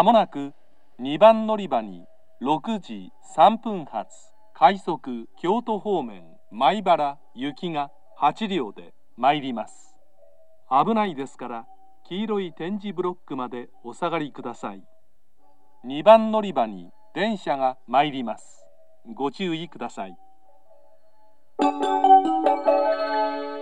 まもなく2番乗り場に6時3分発快速京都方面米原行きが8両で参ります。危ないですから黄色い点字ブロックまでお下がりください。2番乗り場に電車が参ります。ご注意ください。